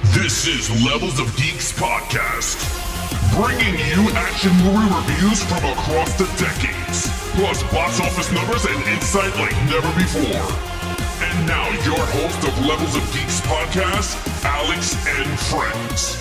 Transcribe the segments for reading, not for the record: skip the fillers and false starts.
This is Levels of Geeks podcast, bringing you action movie reviews from across the decades, plus box office numbers and insight like never before. And now your host of Levels of Geeks podcast, Alex and Friends.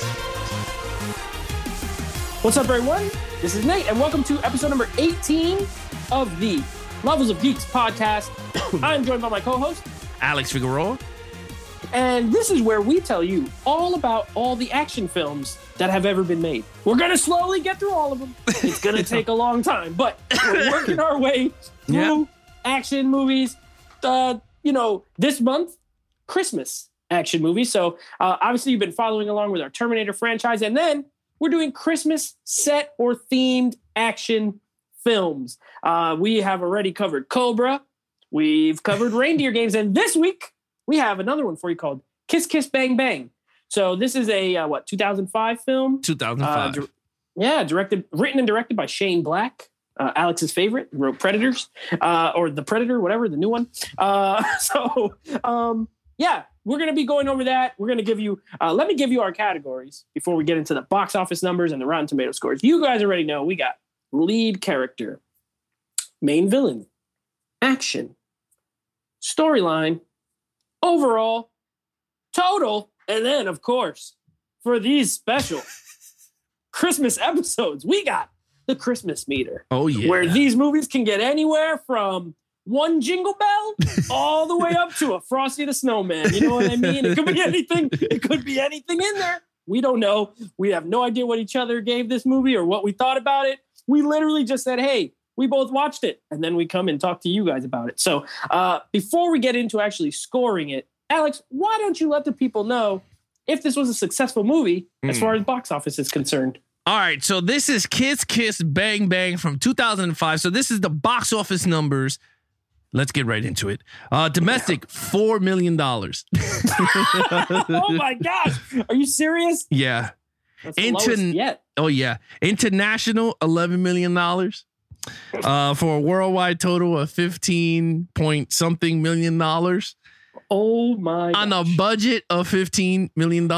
What's up, everyone? This is Nate, and welcome to episode number 18 of the Levels of Geeks podcast. I'm joined by my co-host, Alex Figueroa. And this is where we tell you all about all the action films that have ever been made. We're going to slowly get through all of them. It's going to take a long time, but we're working our way through action movies. This month, Christmas action movies. So obviously you've been following along with our Terminator franchise, and then we're doing Christmas set or themed action films. We have already covered Cobra. We've covered Reindeer Games, and this week we have another one for you called Kiss Kiss Bang Bang. So this is a 2005 film? 2005. Written and directed by Shane Black, Alex's favorite, who wrote Predators, or The Predator, whatever, the new one. We're going to be going over that. We're going to give you, let me give you our categories before we get into the box office numbers and the Rotten Tomato scores. You guys already know we got lead character, main villain, action, storyline, overall, total, and then, of course, for these special Christmas episodes, we got the Christmas meter. Oh, yeah. Where these movies can get anywhere from one Jingle Bell all the way up to a Frosty the Snowman. You know what I mean? It could be anything. It could be anything in there. We don't know. We have no idea what each other gave this movie or what we thought about it. We literally just said, hey, we both watched it, and then we come and talk to you guys about it. So before we get into actually scoring it, Alex, why don't you let the people know if this was a successful movie as far as box office is concerned? All right, so this is Kiss Kiss Bang Bang from 2005. So this is the box office numbers. Let's get right into it. Domestic, $4 million. Oh, my gosh. Are you serious? Yeah. That's the lowest yet. Oh, yeah. International, $11 million. For a worldwide total of 15 point something million dollars. Oh my on a budget of $15 million.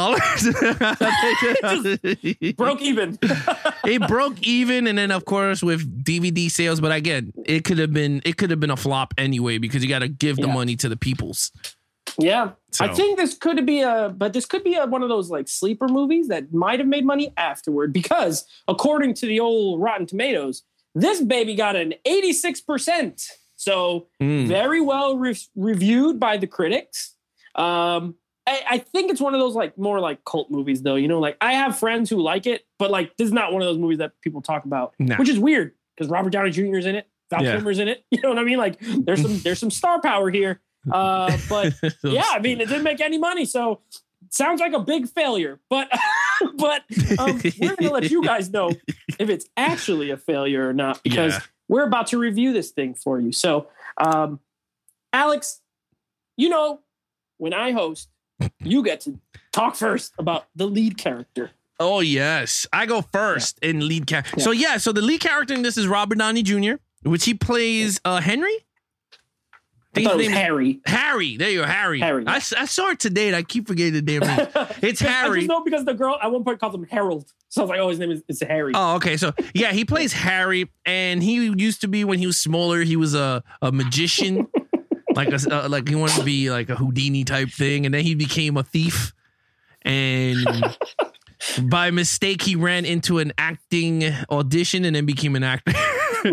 Broke even. It broke even, and then of course with DVD sales, but again, it could have been a flop anyway because you got to give the money to the peoples. Yeah. So. I think this could be one of those like sleeper movies that might have made money afterward, because according to the old Rotten Tomatoes, this baby got an 86%. So very well reviewed by the critics. I think it's one of those like more like cult movies though. You know, like I have friends who like it, but like this is not one of those movies that people talk about, which is weird because Robert Downey Jr. is in it. Val Kilmer's in it. You know what I mean? Like there's some star power here. But yeah, I mean, it didn't make any money. So sounds like a big failure, but we're going to let you guys know if it's actually a failure or not, because we're about to review this thing for you. So, Alex, you know, when I host, you get to talk first about the lead character. Oh, yes. I go first in lead character. So the lead character in this is Robert Downey Jr., which he plays Henry. I thought it was Harry. Harry. There you go, Harry. Harry. I saw it today and I keep forgetting the damn name. It's Harry. I just know because the girl at one point called him Harold. So I was like, oh, his name is Harry. Oh, okay. So, yeah, he plays Harry, and he used to be, when he was smaller, he was a magician. like he wanted to be like a Houdini type thing, and then he became a thief. And by mistake, he ran into an acting audition and then became an actor. You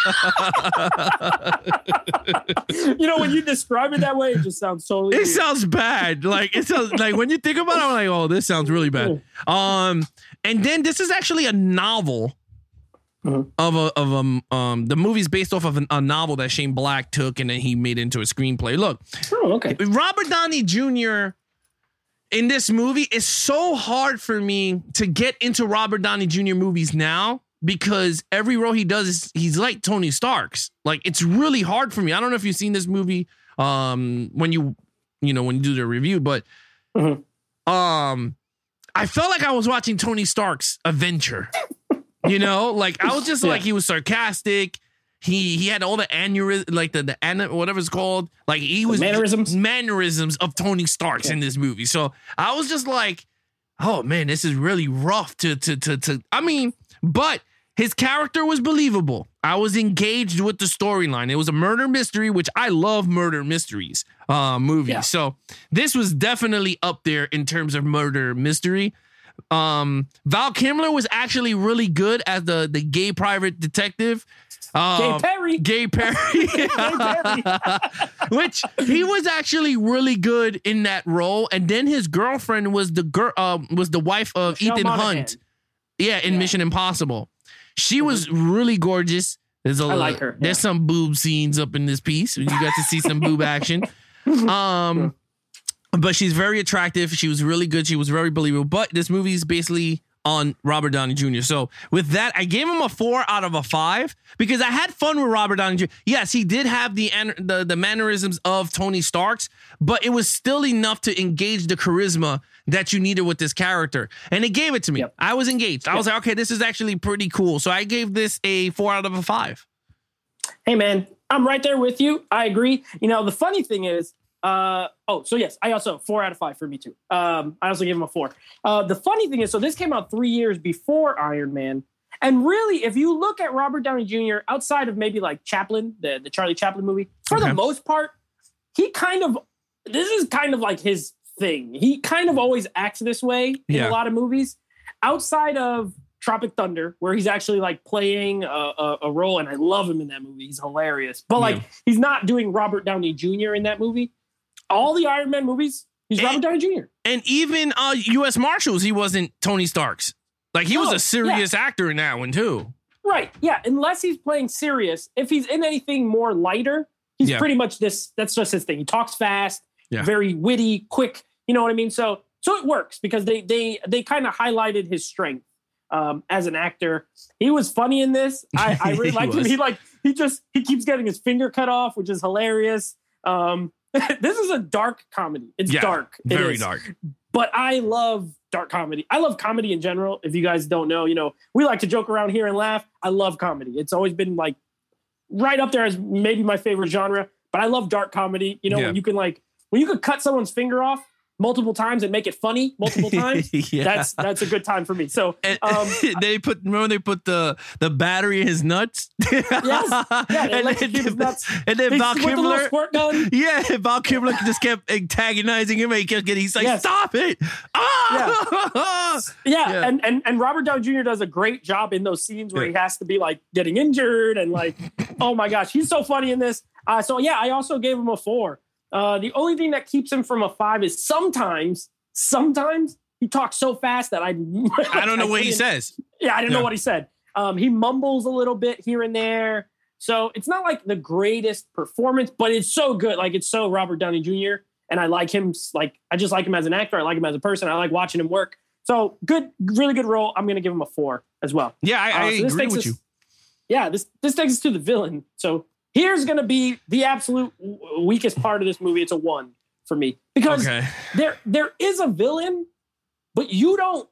know, when you describe it that way, it just sounds totally weird. Sounds bad. Like it sounds like when you think about it, I'm like, oh, this sounds really bad. And then this is actually a novel of the movie's based off of a novel that Shane Black took and then he made into a screenplay. Look, Robert Downey Jr. in this movie is so hard for me to get into Robert Downey Jr. movies now, because every role he does he's like Tony Stark's. Like, it's really hard for me. I don't know if you've seen this movie when you do the review, but I felt like I was watching Tony Stark's adventure. You know, like I was just like, he was sarcastic. He had all the aneurysm, like the whatever it's called. Like he was mannerisms of Tony Stark's in this movie. So I was just like, oh man, this is really rough to I mean, but his character was believable. I was engaged with the storyline. It was a murder mystery, which I love murder mysteries movies. Yeah. So this was definitely up there in terms of murder mystery. Val Kilmer was actually really good as the gay private detective. Gay Perry. Gay Perry. Which he was actually really good in that role. And then his girlfriend was the wife of Michelle Ethan Monaghan. Hunt. Yeah, in Mission Impossible. She was really gorgeous. I like her. There's some boob scenes up in this piece. You got to see some boob action. But she's very attractive. She was really good. She was very believable. But this movie is basically on Robert Downey Jr. So with that, I gave him a 4 out of a 5 because I had fun with Robert Downey Jr. Yes, he did have the mannerisms of Tony Stark's, but it was still enough to engage the charisma that you needed with this character. And it gave it to me. Yep. I was engaged. I was like, okay, this is actually pretty cool. So I gave this a 4 out of a 5. Hey, man, I'm right there with you. I agree. You know, the funny thing is, so yes, I also 4 out of 5 for me too. I also gave him a 4. The funny thing is, so this came out 3 years before Iron Man. And really, if you look at Robert Downey Jr. outside of maybe like Chaplin, the Charlie Chaplin movie, for the most part, this is kind of like his thing. He kind of always acts this way in a lot of movies outside of Tropic Thunder, where he's actually like playing a role. And I love him in that movie. He's hilarious. But he's not doing Robert Downey Jr. in that movie. All the Iron Man movies, he's Robert Downey Jr. And even U.S. Marshals, he wasn't Tony Stark's. Like, he was a serious actor in that one, too. Right, yeah. Unless he's playing serious. If he's in anything more lighter, he's pretty much this. That's just his thing. He talks fast, very witty, quick. You know what I mean? So it works because they kind of highlighted his strength as an actor. He was funny in this. I really liked him. He keeps getting his finger cut off, which is hilarious. This is a dark comedy. It's dark. Very dark. But I love dark comedy. I love comedy in general. If you guys don't know, we like to joke around here and laugh. I love comedy. It's always been like right up there as maybe my favorite genre. But I love dark comedy. When you can when you could cut someone's finger off multiple times and make it funny multiple times, that's a good time for me. So they put the battery in his nuts. Yes, and his nuts. And then Val Kilmer, squirt gun. Yeah, Val Kilmer just kept antagonizing him. And he kept getting, he's like, stop it! And Robert Downey Jr. does a great job in those scenes where he has to be like getting injured and like, oh my gosh, he's so funny in this. I also gave him a 4. The only thing that keeps him from a 5 is sometimes he talks so fast that I don't know what he says. Yeah, I didn't know what he said. He mumbles a little bit here and there. So it's not like the greatest performance, but it's so good. Like, it's so Robert Downey Jr. And I like him. Like, I just like him as an actor. I like him as a person. I like watching him work. So good, really good role. I'm going to give him a 4 as well. Yeah, I agree with you. Yeah, this takes us to the villain. So here's going to be the absolute weakest part of this movie. It's a 1 for me because there is a villain, but you don't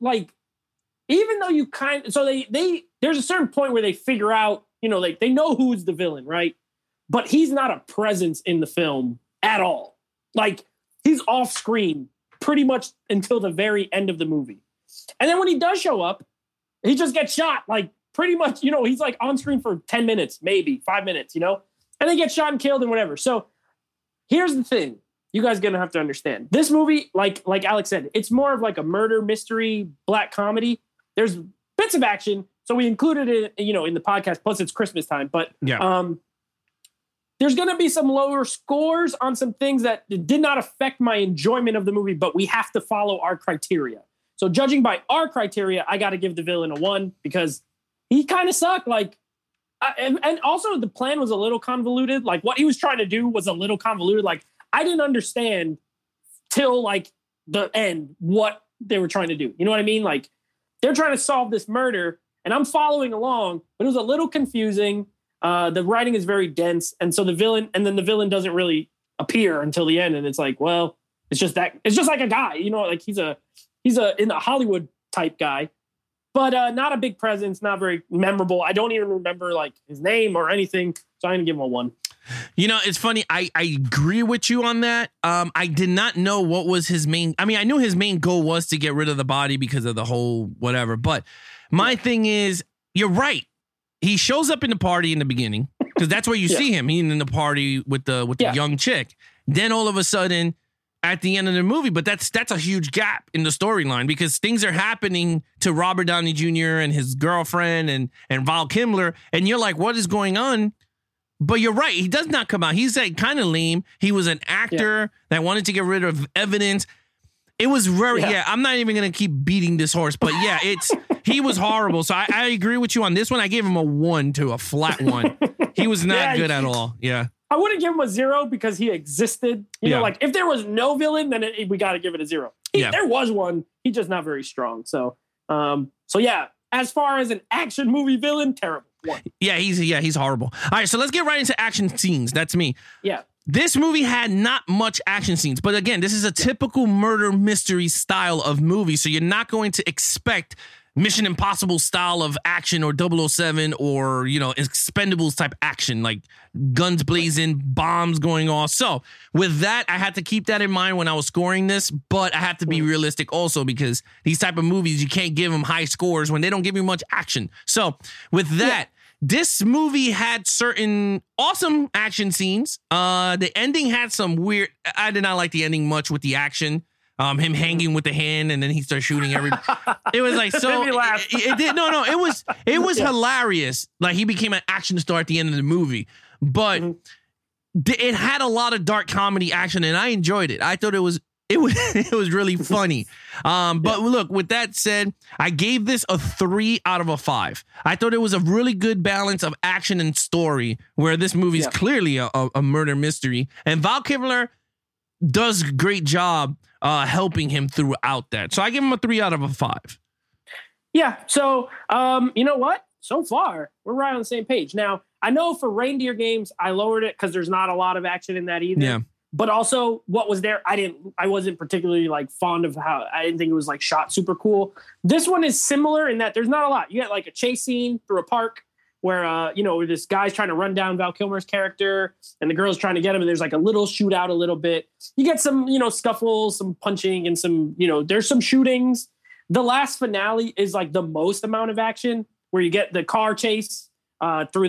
even though you there's a certain point where they figure out, they know who's the villain, right? But he's not a presence in the film at all. Like, he's off screen pretty much until the very end of the movie. And then when he does show up, he just gets shot. Like, pretty much, he's like on screen for 10 minutes, maybe 5 minutes, and they get shot and killed and whatever. So here's the thing. You guys are going to have to understand. This movie, like Alex said, it's more of like a murder mystery, black comedy. There's bits of action. So we included it, in the podcast. Plus it's Christmas time. But there's going to be some lower scores on some things that did not affect my enjoyment of the movie, but we have to follow our criteria. So judging by our criteria, I got to give the villain a 1 because he kind of sucked. And also the plan was a little convoluted. Like, what he was trying to do was a little convoluted. Like, I didn't understand till like the end what they were trying to do. You know what I mean? Like, they're trying to solve this murder and I'm following along, but it was a little confusing. The writing is very dense. And so the villain doesn't really appear until the end. And it's like, well, it's just like a guy, like he's a in the Hollywood type guy. But not a big presence, not very memorable. I don't even remember like his name or anything. So I'm going to give him a 1. You know, it's funny. I agree with you on that. I did not know what was his main. I mean, I knew his main goal was to get rid of the body because of the whole whatever. But my thing is, you're right. He shows up in the party in the beginning because that's where you see him. He's in the party with the young chick. Then all of a sudden, at the end of the movie, but that's a huge gap in the storyline because things are happening to Robert Downey Jr. and his girlfriend and Val Kilmer, and you're like, what is going on? But you're right. He does not come out. He's like kind of lame. He was an actor that wanted to get rid of evidence. It was very, I'm not even going to keep beating this horse, but he was horrible. So I agree with you on this one. I gave him a flat 1. He was not good at all. Yeah. I wouldn't give him a 0 because he existed. You know, like if there was no villain, then we got to give it a 0. There was one. He's just not very strong. So yeah, as far as an action movie villain, terrible. 1. Yeah, he's horrible. All right, so let's get right into action scenes. That's me. Yeah. This movie had not much action scenes, but again, this is a typical murder mystery style of movie, so you're not going to expect Mission Impossible style of action or 007 or, you know, Expendables type action, like guns blazing, bombs going off. So with that, I had to keep that in mind when I was scoring this, but I have to be realistic also because these type of movies, you can't give them high scores when they don't give you much action. So with that, this movie had certain awesome action scenes. The ending had some weird, I did not like the ending much with the action. Him hanging with the hand and then he starts shooting it was like, so it did. No, it was hilarious. Like he became an action star at the end of the movie, but it had a lot of dark comedy action and I enjoyed it. I thought it was really funny. But look, with that said, I gave this a 3 out of 5. I thought it was a really good balance of action and story where this movie is clearly a murder mystery and Val Kilmer does a great job helping him throughout that. So I give him a 3 out of 5. Yeah. So, you know what? So far, we're right on the same page. Now, I know for Reindeer Games, I lowered it because there's not a lot of action in that either. Yeah. But also, what was there? I wasn't particularly like fond of how I didn't think it was like shot super cool. This one is similar in that there's not a lot. You get like a chase scene through a park where, this guy's trying to run down Val Kilmer's character and the girl's trying to get him. And there's like a little shootout a little bit. You get some, scuffles, some punching and some, there's some shootings. The last finale is like the most amount of action where you get the car chase through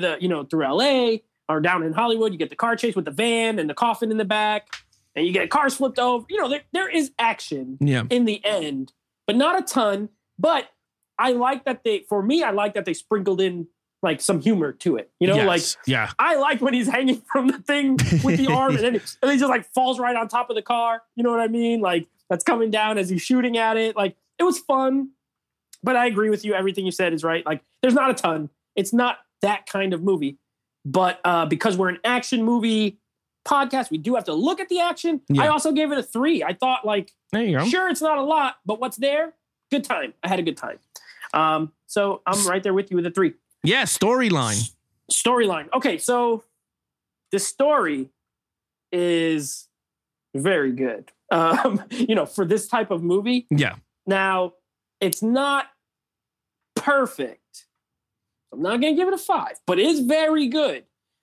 LA or down in Hollywood. You get the car chase with the van and the coffin in the back and you get cars flipped over. There is action in the end, but not a ton. But I like that they sprinkled in like some humor to it, I like when he's hanging from the thing with the arm and then he just like falls right on top of the car. You know what I mean? Like that's coming down as he's shooting at it. Like it was fun, but I agree with you. Everything you said is right. Like there's not a ton. It's not that kind of movie, but because we're an action movie podcast, we do have to look at the action. Yeah. I also gave it a 3. I thought there you go. Sure, it's not a lot, but what's there? Good time. I had a good time. So I'm right there with you with a 3. Yeah, storyline. Okay, so the story is very good. For this type of movie. Yeah. Now, it's not perfect. I'm not going to give it a 5, but it is very good.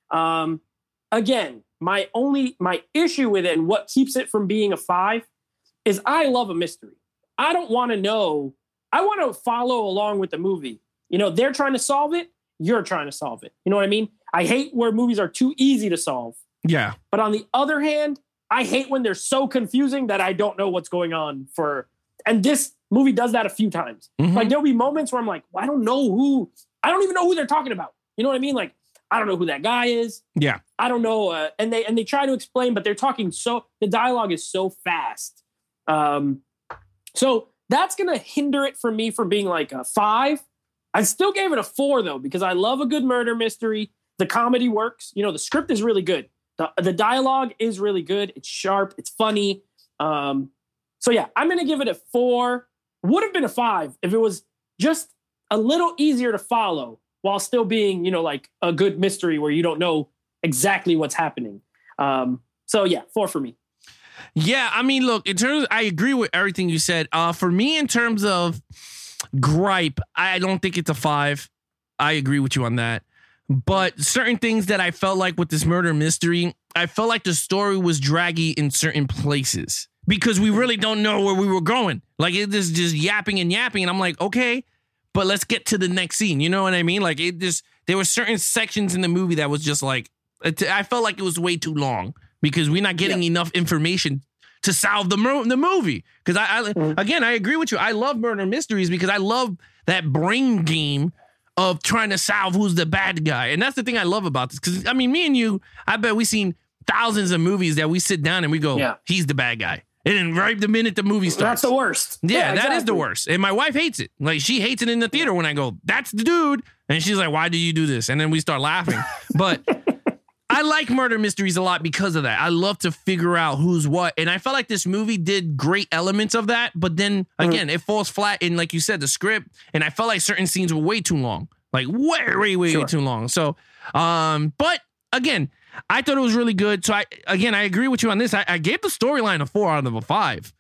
Again, my issue with it and what keeps it from being a 5 is I love a mystery. I don't want to know. I want to follow along with the movie. They're trying to solve it. You're trying to solve it. You know what I mean? I hate where movies are too easy to solve. Yeah. But on the other hand, I hate when they're so confusing that I don't know what's going on and this movie does that a few times. Mm-hmm. Like there'll be moments where I'm like, well, I don't even know who they're talking about. You know what I mean? Like, I don't know who that guy is. Yeah. I don't know. And they try to explain, but they're talking the dialogue is so fast. So that's going to hinder it for me from being like a 5. I still gave it a 4 though, because I love a good murder mystery. The comedy works. The script is really good. The dialogue is really good. It's sharp. It's funny. So yeah, I'm going to give it a 4. Would have been a 5 if it was just a little easier to follow while still being, like a good mystery where you don't know exactly what's happening. So yeah, 4 for me. Yeah, I mean, look, I agree with everything you said. For me, in terms of gripe, I don't think it's a 5. I agree with you on that. But certain things that I felt like with this murder mystery, I felt like the story was draggy in certain places because we really don't know where we were going. Like it is just yapping and yapping. And I'm like, okay, but let's get to the next scene. You know what I mean? Like there were certain sections in the movie that was just like, I felt like it was way too long because we're not getting enough information to solve the movie. Because again, I agree with you. I love murder mysteries because I love that brain game of trying to solve who's the bad guy. And that's the thing I love about this. Because, I mean, me and you, I bet we've seen thousands of movies that we sit down and we go, he's the bad guy. And then right the minute the movie starts. That's the worst. Yeah, that is the worst. And my wife hates it. Like, she hates it in the theater when I go, that's the dude. And she's like, why do you do this? And then we start laughing. But I like murder mysteries a lot because of that. I love to figure out who's what. And I felt like this movie did great elements of that. But then, again, it falls flat in, like you said, the script. And I felt like certain scenes were way too long. Like, way too long. So, but, again, I thought it was really good. So, I agree with you on this. I gave the storyline a 4 out of 5.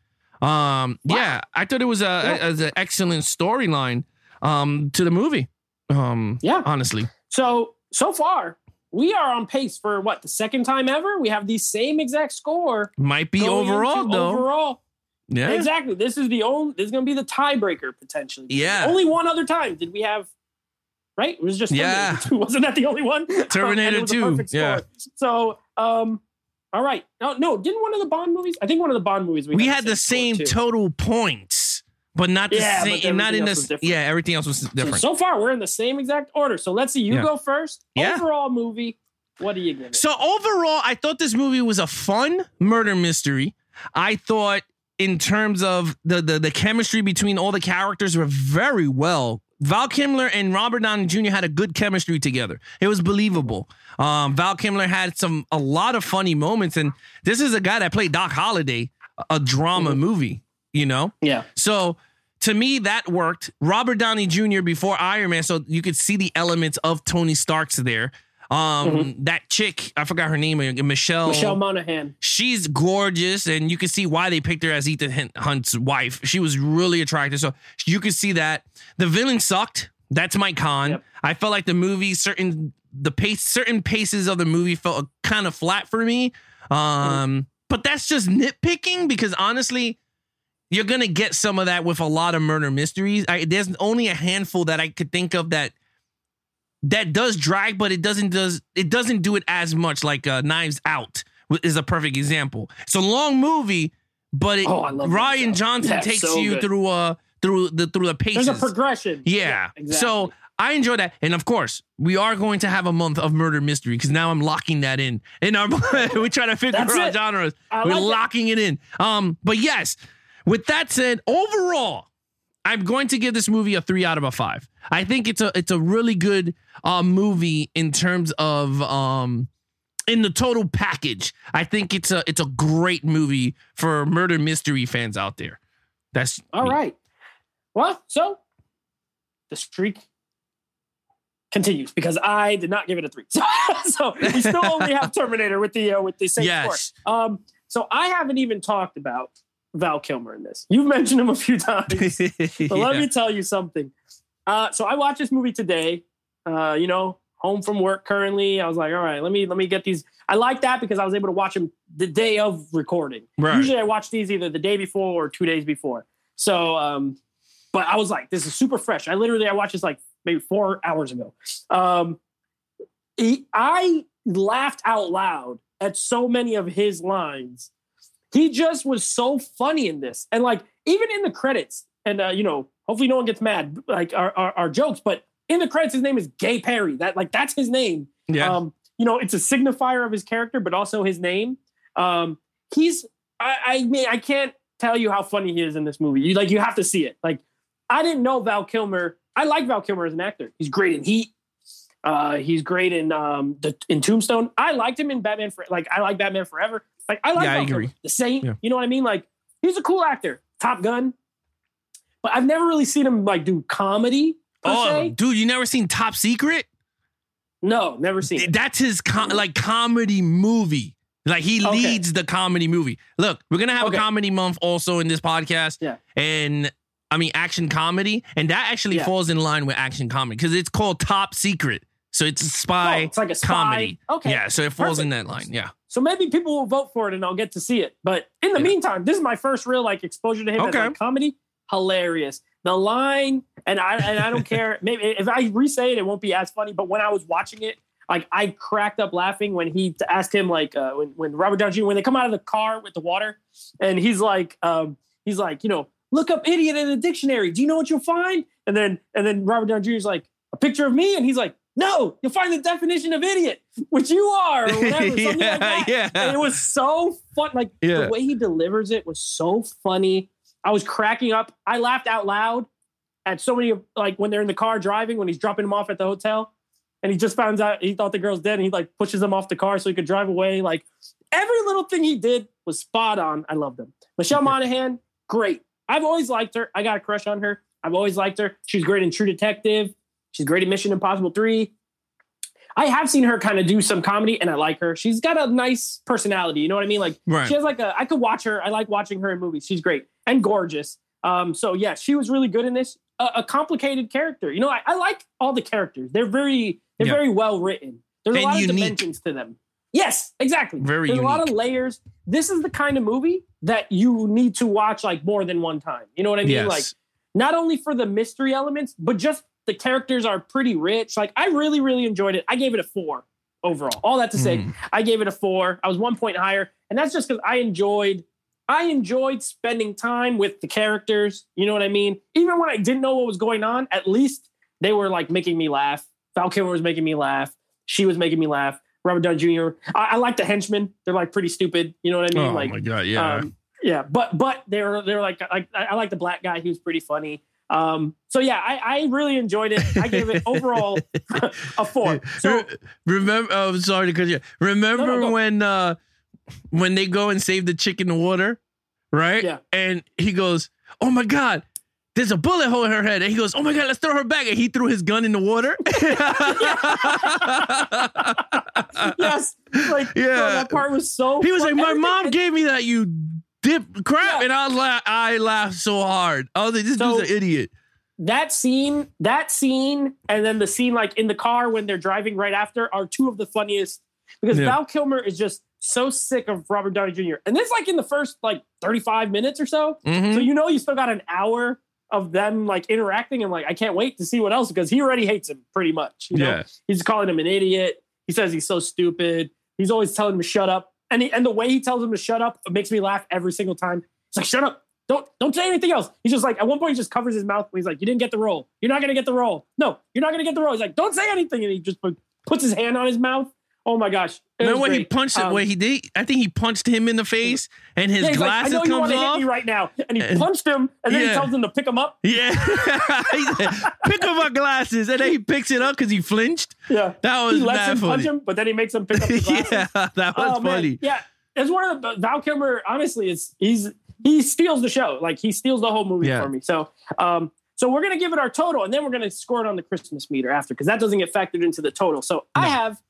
Yeah, I thought it was an excellent storyline to the movie. Honestly. So far, we are on pace for what, the second time ever? We have the same exact score. Might be overall, though. Overall. Yeah. Exactly. This is going to be the tiebreaker potentially. Yeah. Only one other time did we have, right? It was just Terminator 2. Wasn't that the only one? Terminator 2. Yeah. So, all right. No, didn't one of the Bond movies? I think one of the Bond movies we had the same total points, but not the same. Not in this. Yeah, everything else was different. So far, we're in the same exact order. So let's see. You go first. Yeah. Overall movie. What do you give it? So overall, I thought this movie was a fun murder mystery. I thought in terms of the chemistry between all the characters were very well. Val Kilmer and Robert Downey Jr. had a good chemistry together. It was believable. Val Kilmer had a lot of funny moments, and this is a guy that played Doc Holliday, a drama movie, you know? Yeah. So to me, that worked. Robert Downey Jr. before Iron Man, so you could see the elements of Tony Stark's there. That chick, I forgot her name, Michelle Monaghan. She's gorgeous, and you can see why they picked her as Ethan Hunt's wife. She was really attractive, so you could see that. The villain sucked. That's Mike Kahn. Yep. I felt like the movie, certain paces of the movie felt kind of flat for me. But that's just nitpicking because honestly, you're gonna get some of that with a lot of murder mysteries. There's only a handful that I could think of that does drag, but it doesn't do it as much. Like Knives Out is a perfect example. It's a long movie, but Rian Johnson takes you through the paces. There's a progression. Yeah. Exactly. So I enjoy that, and of course, we are going to have a month of murder mystery because now I'm locking that in our. We try to figure out genres. We're locking it in. But yes, with that said, overall, I'm going to give this movie a 3 out of 5. I think it's a really good movie in terms of in the total package. I think it's a great movie for murder mystery fans out there. That's all right. Well, so the streak continues because I did not give it a 3. So we still only have Terminator with the same score. So I haven't even talked about Val Kilmer in this. You've mentioned him a few times. But let me tell you something. So I watched this movie today, home from work currently. I was like, all right, let me get these. I like that because I was able to watch them the day of recording. Right. Usually I watch these either the day before or 2 days before. So, but I was like, this is super fresh. I watched this like maybe 4 hours ago. I laughed out loud at so many of his lines. He just was so funny in this. And like, even in the credits, and hopefully no one gets mad, like our jokes, but in the credits, his name is Gay Perry. That's his name. Yeah. It's a signifier of his character, but also his name. I can't tell you how funny he is in this movie. You have to see it. Like, I didn't know Val Kilmer. I like Val Kilmer as an actor. He's great in Heat. He's great in Tombstone. I liked him in Batman. I like Batman Forever. Like, I like Val Kilmer. The Saint. Yeah. You know what I mean? Like, he's a cool actor. Top Gun. But I've never really seen him like do comedy per se. Dude, you never seen Top Secret? No, never seen it. That's his comedy movie. Like, he leads the comedy movie. Look, we're going to have a comedy month also in this podcast. Yeah. And action comedy. And that actually falls in line with action comedy because it's called Top Secret. So it's a spy it's like a spy. comedy. Okay. Yeah, so it falls in Perfect. that line. Yeah. So maybe people will vote for it and I'll get to see it. But in the meantime, this is my first real like exposure to him as like comedy. Hilarious. The line, and I don't care. Maybe if I re-say it, it won't be as funny. But when I was watching it, like I cracked up laughing when he asked him like when Robert Downey Jr. when they come out of the car with the water, and he's like, look up idiot in the dictionary. Do you know what you'll find? And then Robert Downey Jr. is like, a picture of me, and he's like, no, you'll find the definition of idiot, which you are, or whatever, something like that. Yeah. And it was so fun. Like the way he delivers it was so funny. I was cracking up. I laughed out loud at so many of like when they're in the car driving, when he's dropping him off at the hotel, and he just finds out he thought the girl's dead, and he like pushes him off the car so he could drive away. Like every little thing he did was spot on. I loved him. Michelle Monaghan, great. I've always liked her. I got a crush on her. I've always liked her. She's great in True Detective. She's great in Mission Impossible 3. I have seen her kind of do some comedy, and I like her. She's got a nice personality. You know what I mean? Like she has like I could watch her. I like watching her in movies. She's great and gorgeous. So yeah, she was really good in this. A complicated character. You know, I like all the characters. They're very well written. There's a lot of dimensions to them. Yes, exactly. There's a lot of layers. This is the kind of movie that you need to watch like more than one time. You know what I mean? Yes. Like not only for the mystery elements, but just the characters are pretty rich. Like I really, really enjoyed it. I gave it a 4 overall. All that to say, I gave it a 4. I was 1 point higher. And that's just because I enjoyed spending time with the characters. You know what I mean? Even when I didn't know what was going on, at least they were like making me laugh. Val Kilmer was making me laugh. She was making me laugh. Robert Downey Jr. I like the henchmen. They're like pretty stupid. You know what I mean? Oh like, my God. Yeah. Yeah. But they're like, I like the black guy. He was pretty funny. So yeah, I really enjoyed it. I gave it overall a 4. So remember, oh, sorry to cut you. Remember when they go and save the chick in the water, right? Yeah. And he goes, "Oh my God, there's a bullet hole in her head." And he goes, "Oh my God, let's throw her back." And he threw his gun in the water. Yes. Like, bro, that part was so He was fun. like, "My mom gave me that, you dip crap." Yeah. And I laughed so hard. I was like, this dude's an idiot. That scene, and then the scene like in the car when they're driving right after are two of the funniest because Val Kilmer is just so sick of Robert Downey Jr. And this like in the first like 35 minutes or so. So you still got an hour of them like interacting and like I can't wait to see what else because he already hates him pretty much. You know? He's calling him an idiot. He says he's so stupid. He's always telling him to shut up. And the way he tells him to shut up makes me laugh every single time. He's like, shut up. Don't say anything else. He's just like, at one point, he just covers his mouth. He's like, you didn't get the role. You're not going to get the role. No, you're not going to get the role. He's like, don't say anything. And he just puts his hand on his mouth. Oh my gosh. Remember when he punched it? What he did? I think he punched him in the face and his glasses like, I know comes you want off. to hit me right now. And he punched him and then he tells him to pick him up. Yeah. He said, pick up my glasses. And then he picks it up because he flinched. Yeah. That was he lets him funny. punch him, but then he makes him pick up the glasses. Yeah, that was funny. Man. Yeah. It's one of the Val Kilmer, honestly, he steals the show. Like he steals the whole movie for me. So we're going to give it our total and then we're going to score it on the Christmas meter after because that doesn't get factored into the total. So I have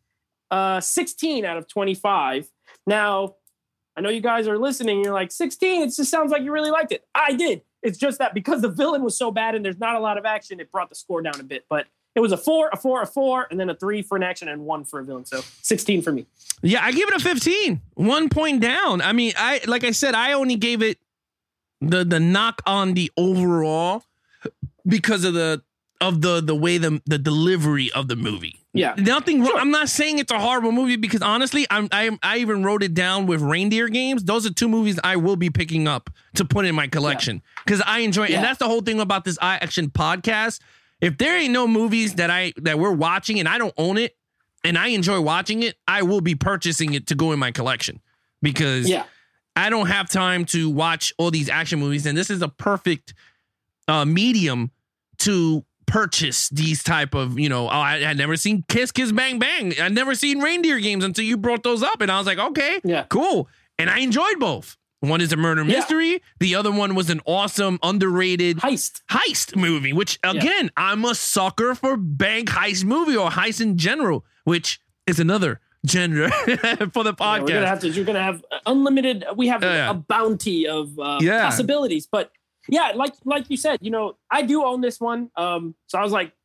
16 out of 25. Now, I know you guys are listening. You're like, 16? It just sounds like you really liked it. I did. It's just that because the villain was so bad and there's not a lot of action, it brought the score down a bit. But it was a 4, a 4, a 4, and then a 3 for an action and 1 for a villain. So 16 for me. Yeah, I give it a 15. 1 point down. I mean, like I said, I only gave it the knock on the overall because of the way the delivery of the movie. Yeah. Nothing wrong. I'm not saying it's a horrible movie because honestly, I even wrote it down with Reindeer Games. Those are 2 movies I will be picking up to put in my collection because I enjoy it. And that's the whole thing about this iAction podcast. If there ain't no movies that we're watching and I don't own it and I enjoy watching it, I will be purchasing it to go in my collection because I don't have time to watch all these action movies. And this is a perfect medium to purchase these type of, I had never seen Kiss Kiss Bang Bang. I'd never seen Reindeer Games until you brought those up. And I was like, okay, cool. And I enjoyed both. One is a murder mystery. The other one was an awesome, underrated heist movie, which again, I'm a sucker for bank heist movie or heist in general, which is another genre for the podcast. You're going to have unlimited. We have a bounty of possibilities, but yeah, like you said, I do own this one. So I was like,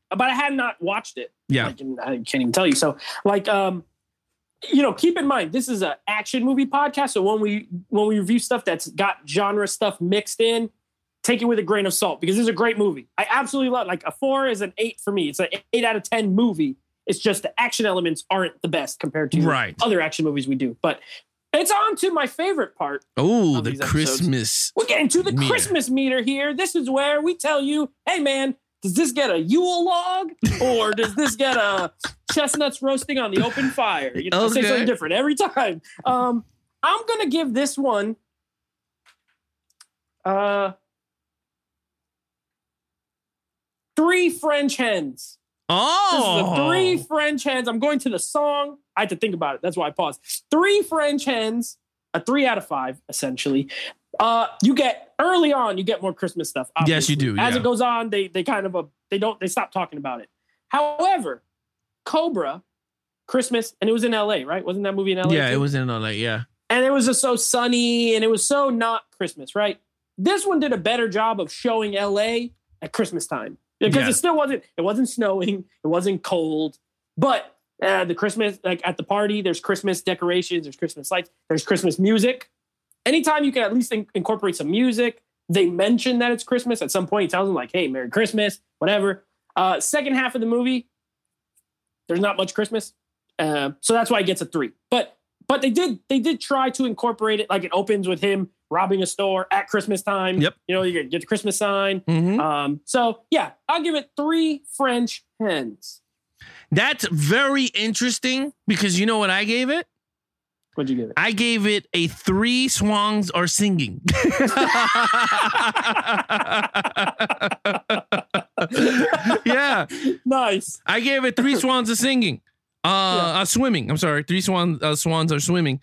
but I had not watched it. Yeah. Like, and I can't even tell you. So like, keep in mind, this is an action movie podcast. So when we review stuff that's got genre stuff mixed in, take it with a grain of salt because this is a great movie. I absolutely love it. Like a 4 is an 8 for me. It's an 8 out of 10 movie. It's just the action elements aren't the best compared to other action movies we do. But it's on to my favorite part. Oh, the Christmas. We're getting to the Christmas meter here. This is where we tell you, hey, man, does this get a Yule log or does this get a chestnuts roasting on the open fire? You know, say something different every time. I'm going to give this one 3 French hens. Oh. This is 3 French hens. I'm going to the song. I had to think about it. That's why I paused. 3 French hens, a 3 out of 5, essentially. You get early on, you get more Christmas stuff. Obviously. Yes, you do. As it goes on, they kind of they stop talking about it. However, Cobra, Christmas, and it was in LA, right? Wasn't that movie in LA? Yeah, too? It was in LA, yeah. And it was just so sunny and it was so not Christmas, right? This one did a better job of showing LA at Christmas time. Because it still wasn't snowing, it wasn't cold, but the Christmas, like at the party, there's Christmas decorations, there's Christmas lights, there's Christmas music. Anytime you can at least incorporate some music, they mention that it's Christmas at some point. He tells them like, hey, Merry Christmas, whatever. Second half of the movie, there's not much Christmas. So that's why it gets a 3. But they did try to incorporate it. Like it opens with him robbing a store at Christmas time. Yep. You know, you get the Christmas sign. Mm-hmm. So yeah, I'll give it 3 French hens. That's very interesting because you know what I gave it? What'd you give it? I gave it a 3 swans are singing. Yeah. Nice. I gave it 3 swans are singing. Swimming. I'm sorry. 3 swans are swimming.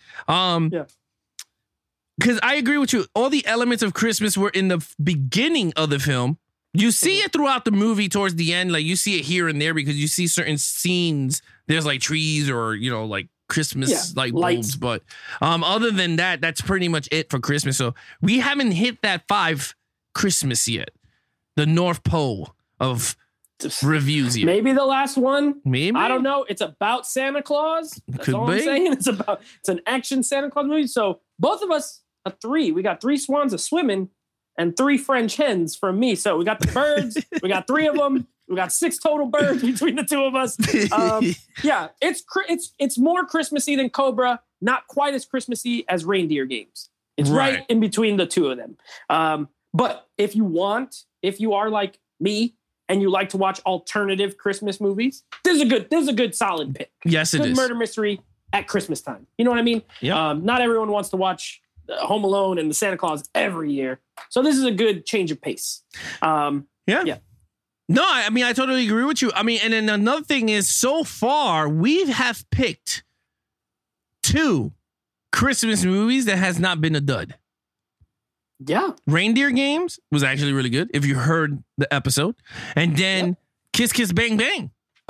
Because I agree with you. All the elements of Christmas were in the beginning of the film. You see it throughout the movie towards the end. Like you see it here and there because you see certain scenes. There's like trees or, you know, like Christmas like bulbs. But other than that, that's pretty much it for Christmas. So we haven't hit that 5 Christmas yet. The North Pole of reviews yet. Maybe the last one. Maybe. I don't know. It's about Santa Claus. That's all I'm saying. It's an action Santa Claus movie. So both of us a 3. We got 3 swans a swimming and 3 French hens from me. So we got the birds. We got 3 of them. We got 6 total birds between the 2 of us. Yeah, it's more Christmassy than Cobra. Not quite as Christmassy as Reindeer Games. It's right in between the 2 of them. But if you are like me and you like to watch alternative Christmas movies, this is a good solid pick. Yes, it is. Good murder mystery at Christmas time. You know what I mean? Yeah. Not everyone wants to watch Home Alone and the Santa Claus every year. So this is a good change of pace. Yeah. No, I mean, I totally agree with you. I mean, and then another thing is so far we have picked 2 Christmas movies that has not been a dud. Yeah. Reindeer Games was actually really good if you heard the episode. And then Kiss Kiss Bang Bang.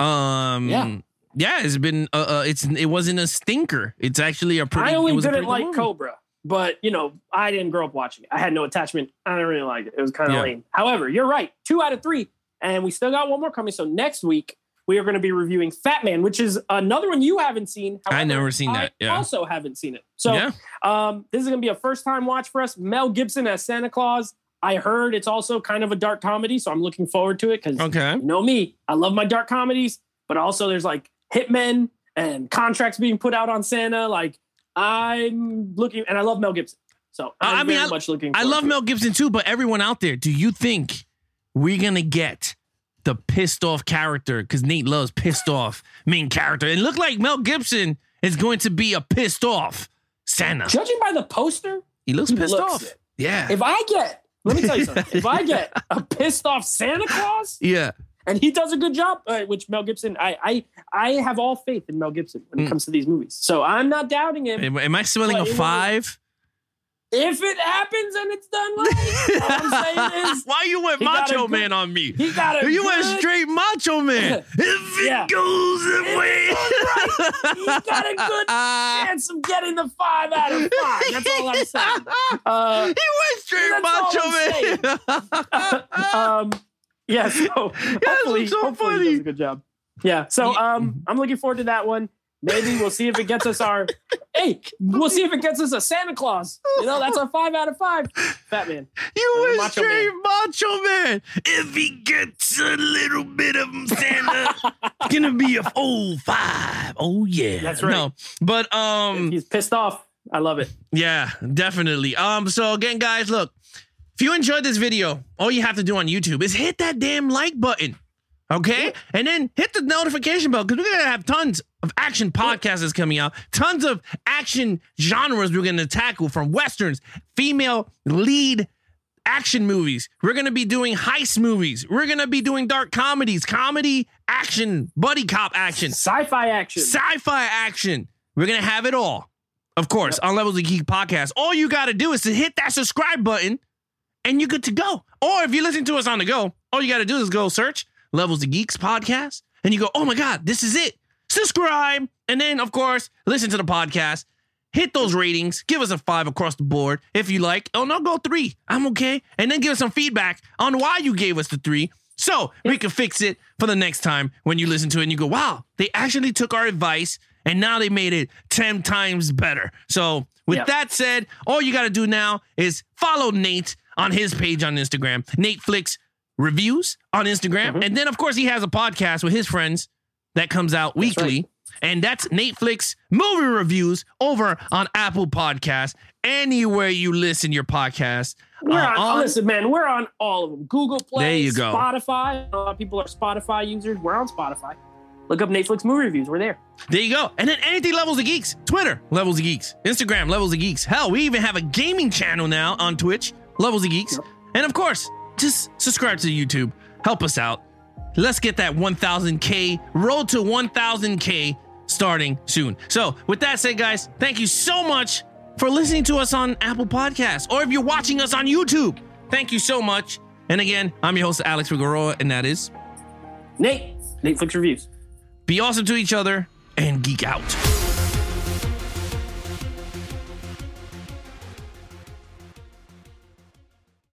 It's been it wasn't a stinker. It's actually a pretty. I only didn't like movie. Cobra, but you know, I didn't grow up watching it. I had no attachment. I didn't really like it. It was kind of lame. However, you're right. 2 out of 3, and we still got one more coming. So next week we are going to be reviewing Fat Man, which is another one you haven't seen. However, I never seen that. I also haven't seen it. So this is going to be a first time watch for us. Mel Gibson as Santa Claus. I heard it's also kind of a dark comedy, so I'm looking forward to it because you know me, I love my dark comedies, but also there's like hitmen and contracts being put out on Santa. Like I'm looking, and I love Mel Gibson. So I'm very much looking forward I love Mel Gibson too, but everyone out there, do you think we're going to get the pissed off character? Because Nate loves pissed off main character. It looked like Mel Gibson is going to be a pissed off Santa. Judging by the poster, he looks pissed off. It. Yeah. Let me tell you something. If I get a pissed off Santa Claus, and he does a good job, which Mel Gibson, I have all faith in Mel Gibson when it comes to these movies. So I'm not doubting him. Am I smelling a 5? If it happens and it's done right, all I'm saying is... Why you went Macho Man on me? You went straight Macho Man. If it goes away. Right, he got a good chance of getting the 5 out of 5. That's all I'm saying. He went straight Macho Man. Yeah, so hopefully, so hopefully funny. he does a good job. Yeah, so I'm looking forward to that one. Maybe we'll see if it gets us we'll see if it gets us a Santa Claus. That's a 5 out of 5. Fat Man. You a Macho straight Man. macho man. If he gets a little bit of Santa, it's gonna be a 5. Oh yeah. That's right. No, but He's pissed off. I love it. yeah, definitely. So again, guys, look, if you enjoyed this video, all you have to do on YouTube is hit that damn like button. Okay? And then hit the notification bell because we're going to have tons of action podcasts coming out, tons of action genres we're going to tackle, from Westerns, female lead action movies. We're going to be doing heist movies. We're going to be doing dark comedies, comedy, action, buddy cop action, Sci-fi action. sci-fi action. We're going to have it all, of course, on Levels of Geek Podcast. All you got to do is to hit that subscribe button and you're good to go. Or if you listen to us on the go, all you got to do is go search Levels of Geeks Podcast and you go, oh my God, this is it. Subscribe. And then, of course, listen to the podcast. Hit those ratings. Give us a 5 across the board if you like. Oh, no, go 3. I'm okay. And then give us some feedback on why you gave us the 3 so we can fix it for the next time when you listen to it and you go, wow, they actually took our advice and now they made it 10 times better. So with that said, all you got to do now is follow Nate on his page on Instagram, Nate Flicks Reviews on Instagram. And then, of course, he has a podcast with his friends that comes out weekly. right. And that's Netflix Movie Reviews over on Apple Podcasts. Anywhere you listen your podcast. Listen, man, we're on all of them. Google Play, There you go. Spotify. A lot of people are Spotify users. We're on Spotify. Look up Netflix Movie Reviews. We're there. There you go. And then anything Levels of Geeks. Twitter, Levels of Geeks. Instagram, Levels of Geeks. Hell, we even have a gaming channel now on Twitch, Levels of Geeks. And of course, just subscribe to YouTube. Help us out. Let's get that 1,000K, road to 1,000K starting soon. So with that said, guys, thank you so much for listening to us on Apple Podcasts. Or if you're watching us on YouTube, thank you so much. And again, I'm your host, Alex Figueroa, and that is Netflix Reviews. be awesome to each other and geek out.